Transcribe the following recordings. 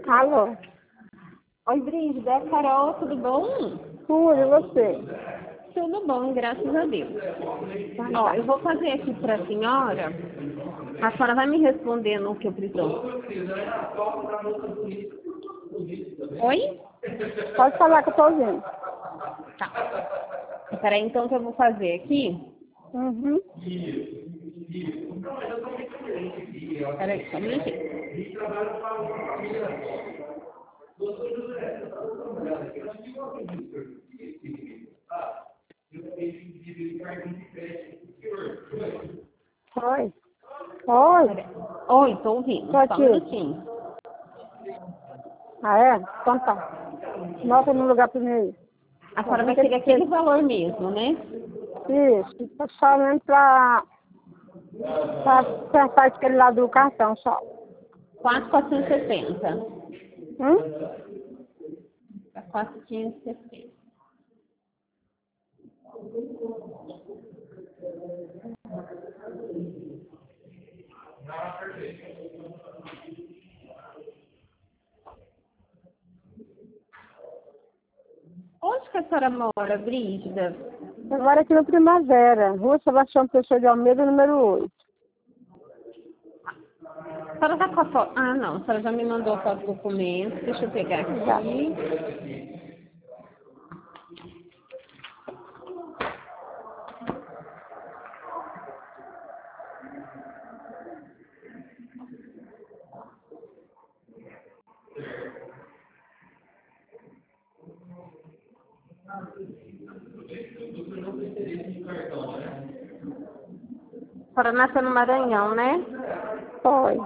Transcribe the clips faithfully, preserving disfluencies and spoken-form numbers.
Alô? Oi, Brígida, é Carol, tudo bom? Tudo, e você? Tudo bom, graças a Deus. Tá Ó, bom. eu vou fazer aqui para a senhora, a senhora vai me responder no que eu preciso. Oi? Pode falar que eu tô ouvindo. Tá. Peraí, então, que eu vou fazer aqui. Uhum. Peraí, só um minutinho. Oi. Oi. Peraí. Oi, tô ouvindo, Tô só um aqui. minutinho. Ah, é? Então tá. Bota no lugar pra mim aí. A senhora vai querer aquele valor mesmo, né? Isso. Tô só mesmo pra, pra acertar aquele lado do cartão só. quatro mil quatrocentos e sessenta. Hum? quatrocentos e sessenta. Onde que a senhora mora, Brígida? Agora aqui no Primavera. Rua Sebastião Pessoa de Almeida, número oito. A senhora tá com a foto? Ah, não. A senhora já me mandou a foto do documento. Deixa eu pegar Já. aqui. A senhora nasceu no Maranhão, né? Foi.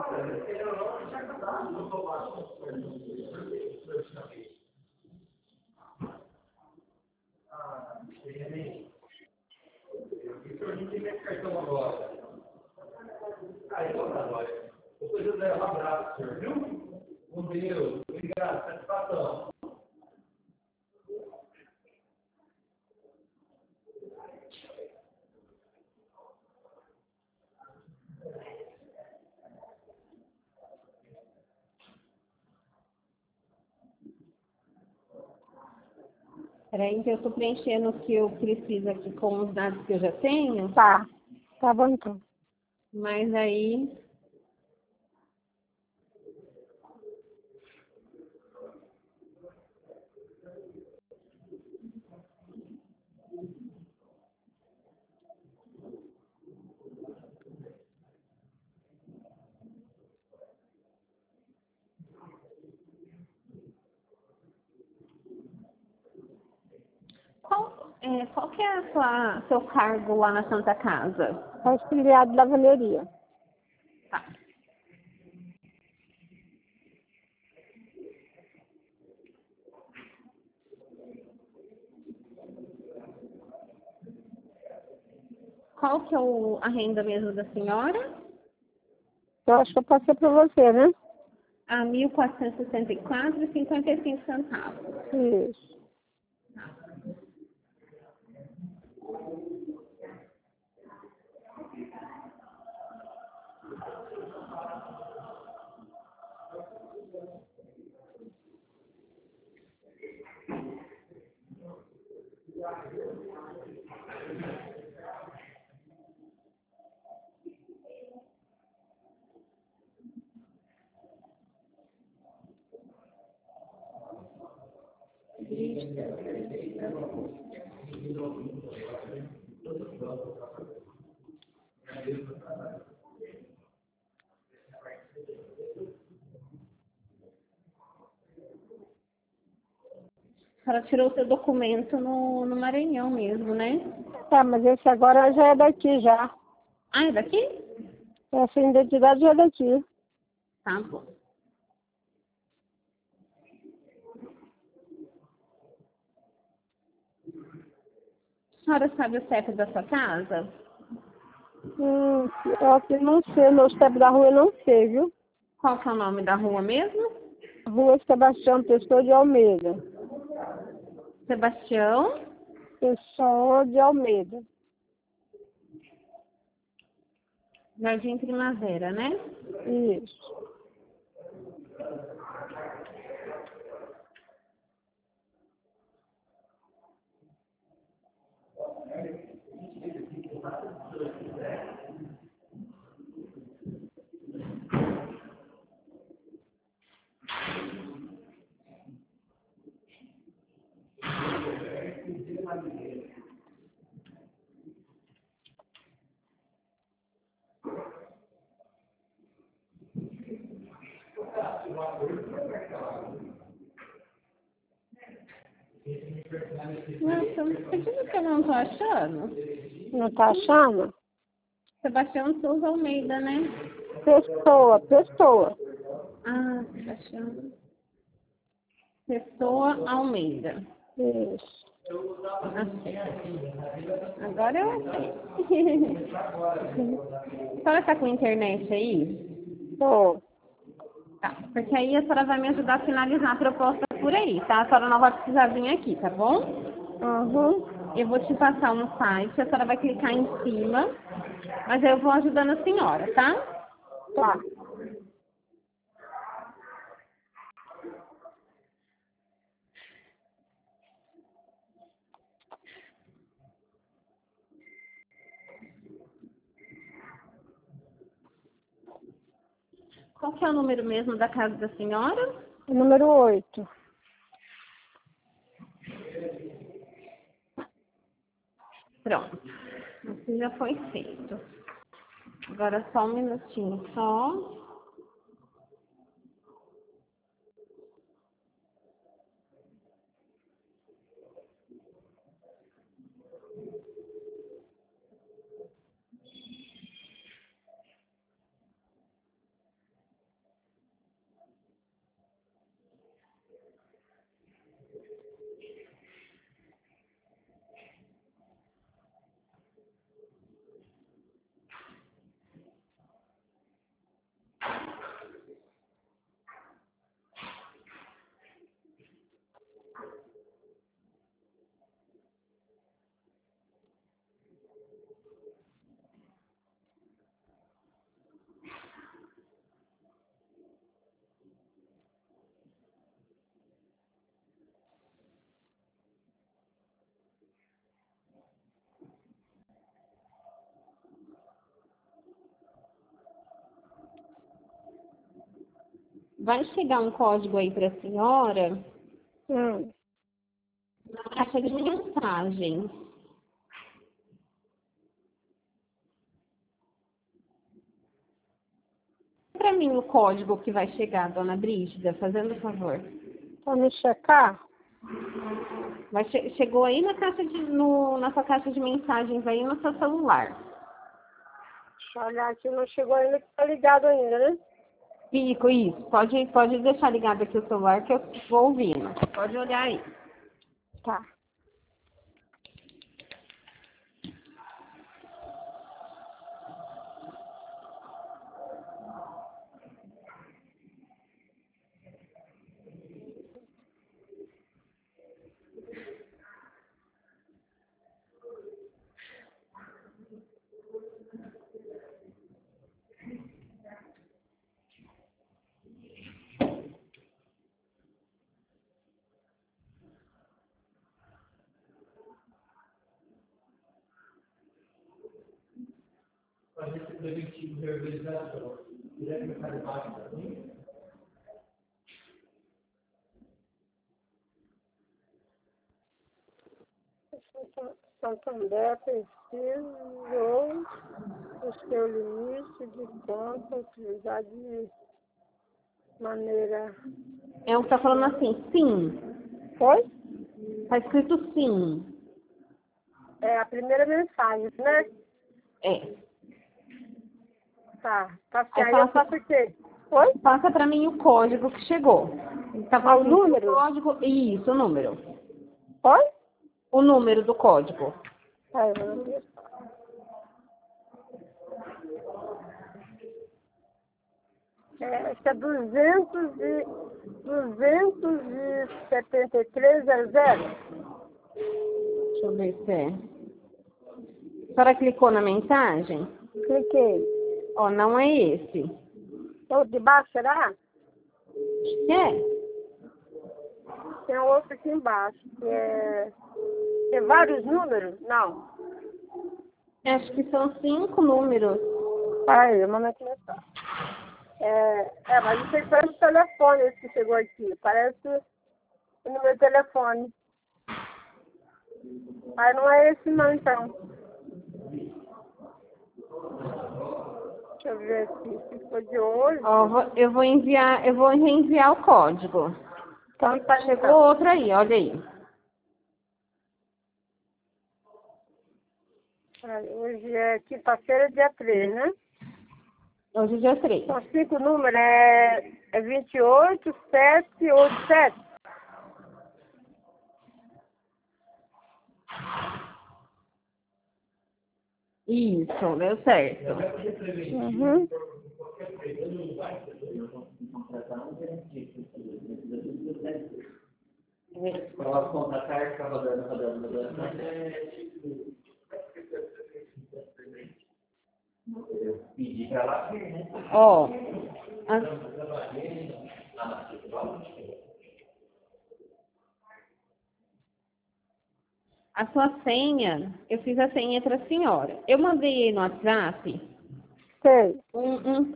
Peraí, que eu estou preenchendo o que eu preciso aqui com os dados que eu já tenho. Tá. Tá bom então. Mas aí... Qual, é, qual que é a sua, seu cargo lá na Santa Casa? Auxiliado de lavanderia. Tá. Qual que é o, a renda mesmo da senhora? Eu acho que eu passei pra você, né? A mil quatrocentos e sessenta e quatro reais e cinquenta e cinco centavos. Isso. A senhora tirou o seu documento no, no Maranhão mesmo, né? Tá, mas esse agora já é daqui já. Ah, é daqui? Essa identidade já é daqui. Tá bom. A senhora sabe o C E P da sua casa? Hum, eu aqui não sei, meu step da rua eu não sei, viu? Qual que é o nome da rua mesmo? Rua Sebastião Pessoa de Almeida. Sebastião. Pessoa de Almeida. Jardim Primavera, né? Isso. Nossa, por que que eu não tô achando? Não tá achando? Sebastião Souza Almeida, né? Pessoa, pessoa. Ah, Sebastião. Pessoa Almeida. Isso. Achei. Agora eu achei. A senhora tá com internet aí? Tô. Tá, porque aí a senhora vai me ajudar a finalizar a proposta por aí, tá? A senhora não vai precisar vir aqui, tá bom? Uhum. Eu vou te passar um site, a senhora vai clicar em cima, mas eu vou ajudando a senhora, tá? Tá. Qual que é o número mesmo da casa da senhora? Número oito. Pronto. Assim já foi feito. Agora só um minutinho só. Vai chegar um código aí para a senhora Hum. na caixa de mensagens. Para mim o código que vai chegar, dona Brígida, fazendo favor. Pra me checar? Vai che chegou aí na caixa de, no, na sua caixa de mensagens aí no seu celular. Deixa eu olhar aqui, não chegou ainda, que tá ligado ainda, né? Fico, isso. Pode, pode deixar ligado aqui o celular que eu vou ouvindo. Pode olhar aí. Tá. Agente preventivo de reorganização. Direto para baixo também. Santander precisou o seu limite de conta utilizar de maneira... É o que tá falando assim, sim. Foi? Tá escrito sim. É a primeira mensagem, né? É. Tá. Tá certo. Aí Aí eu passa, faço o quê? Foi? passa pra mim o código que chegou. Tá Ah, o falando assim, número? o código. Isso, o número. Foi? O número do código. Aí, vamos ver. É, acho que é duzentos e, duzentos e setenta e três zero zero. Deixa eu ver se é. A senhora clicou na mensagem? Cliquei. Ó, não é esse. O de baixo, será? Acho que é. Tem outro aqui embaixo, que é... Tem vários números? Não. Acho que são cinco números. Aí, manda aqui mensagem. É, é, mas isso aí parece o telefone esse que chegou aqui. Parece o número de telefone. Mas não é esse não, então. Deixa eu ver aqui, se for de hoje. Ó, vou- eu vou enviar, eu vou reenviar o código. Então tá, Chegou então. outro aí, olha aí. Ai, hoje é quinta-feira, dia três, né? Hoje é dia três. São cinco números, é, é vinte e oito, sete, oito, sete. Isso, deu certo. Uhum. Coloca contra a carta, fica rodando, rodando, rodando. Eu pedi pra ela vir, né? Ó, as, a sua senha, eu fiz a senha para a senhora. Eu mandei aí no WhatsApp Sei. um, um...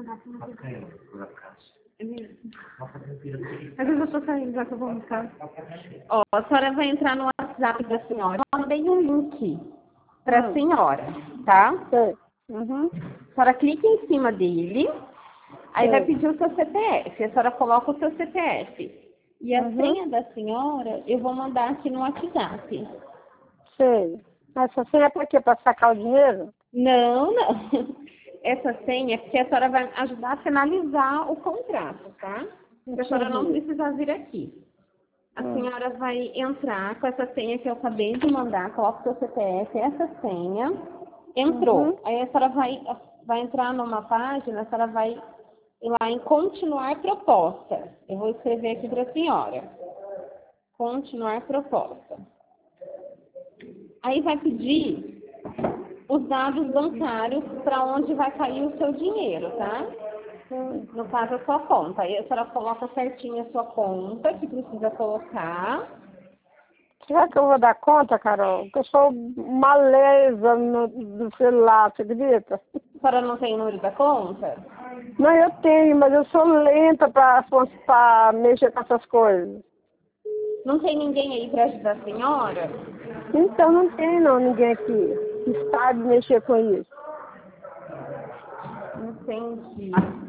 Às vezes eu tô saindo, já que eu vou buscar. Ó, a senhora vai entrar no WhatsApp da senhora. Eu mandei um link para a senhora, tá? Sei. Uhum. A senhora clica em cima dele, aí Sei. vai pedir o seu C P F. A senhora coloca o seu C P F. E a Uhum. senha da senhora eu vou mandar aqui no WhatsApp. Sei. Essa senha é pra quê? Pra sacar o dinheiro? Não, não. Essa senha é porque a senhora vai ajudar a finalizar o contrato, tá? A senhora não precisa vir aqui. A Hum. senhora vai entrar com essa senha que eu acabei de mandar, coloca o seu C P F, essa senha, entrou. Uhum. Aí a senhora vai, vai entrar numa página, a senhora vai ir lá em continuar proposta. Eu vou escrever aqui para a senhora. Continuar proposta. Aí vai pedir os dados bancários para onde vai cair o seu dinheiro, tá? No caso, a sua conta. Aí a senhora coloca certinho a sua conta, que precisa colocar. Será que eu vou dar conta, Carol? Porque eu sou uma lesa no, do celular, você acredita? A senhora não tem o número da conta? Não, eu tenho, mas eu sou lenta pra, pra mexer com essas coisas. Não tem ninguém aí para ajudar a senhora? Então não tem não ninguém aqui que sabe mexer com isso. Entendi.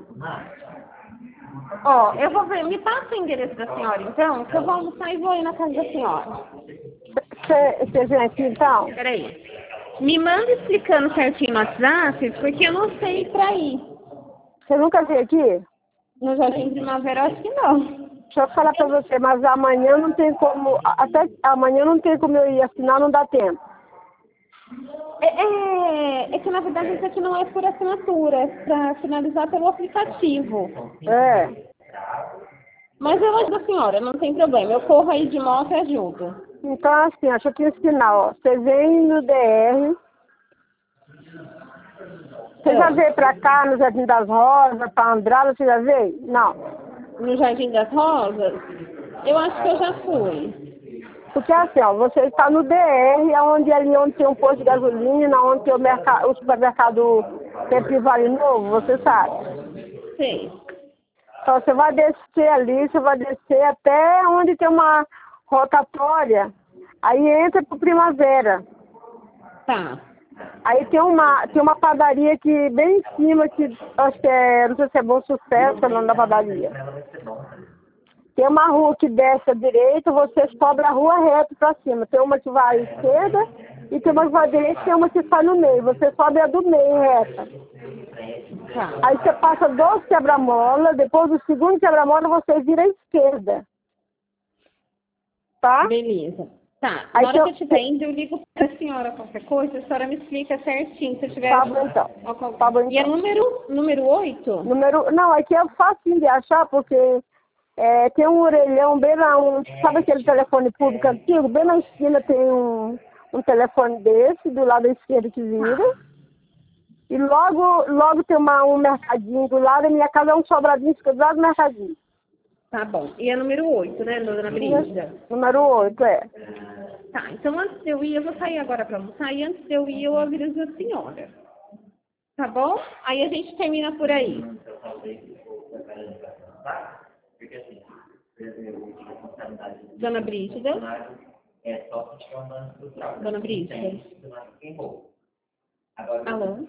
Ó, eu vou ver, me passa o endereço da senhora, então, que eu vou almoçar e vou ir na casa da senhora. Você vem aqui então? Peraí. Me manda explicando certinho no WhatsApp, porque eu não sei pra ir. Você nunca veio aqui? No Jardim Primavera, eu acho que não. Deixa eu falar pra você, mas amanhã não tem como, até amanhã não tem como eu ir, afinal não dá tempo. É, é, é que, na verdade, isso aqui não é por assinatura, é pra finalizar pelo aplicativo. É. Mas eu ajudo a senhora, não tem problema. Eu corro aí de moto e ajudo. Então assim, deixa eu te ensinar, ó. Você vem no D R. Você já veio pra cá, no Jardim das Rosas, pra Andrada, você já veio? Não. No Jardim das Rosas, eu acho que eu já fui. Porque assim, ó, você está no D R, onde ali onde tem um posto de gasolina, onde tem o, mercado, o supermercado Sempre Vale Novo, você sabe. Sei. Então você vai descer ali, você vai descer até onde tem uma rotatória, aí entra pro Primavera. Tá. Aí tem uma, tem uma padaria aqui bem em cima, que acho que é, não sei se é Bom Sucesso, é o nome da padaria. Tem uma rua que desce à direita, você sobe a rua reto para cima. Tem uma que vai à esquerda e tem uma que vai à direita e tem uma que sai no meio. Você sobe a do meio reta. Tá. Aí você passa dois quebra-mola, depois do segundo quebra-mola você vira à esquerda. Tá? Beleza. Tá. Aí Na hora eu- que eu estiver indo, eu ligo pra senhora qualquer coisa, a senhora me explica certinho, se eu tiver... Tá bom então. Tá bom E é então. número, número oito? Número, não, aqui é fácil de achar porque é, tem um orelhão bem lá, um, sabe aquele telefone público antigo? Bem na esquina tem um, um telefone desse, do lado esquerdo que vira. E logo, logo tem uma, um mercadinho do lado, a minha casa é um sobradinho, fica do lado do mercadinho. Tá bom. E é número oito, né, dona Brígida? Número oito, é. Tá, então antes de eu ir, eu vou sair agora pra almoçar, e antes de eu ir, eu aviso a senhora. Tá bom? Aí a gente termina por aí. Dona Brígida? É só se tiver um dano estrutural. Dona Brisa. Tem, mas tem roubo. Agora, Alô?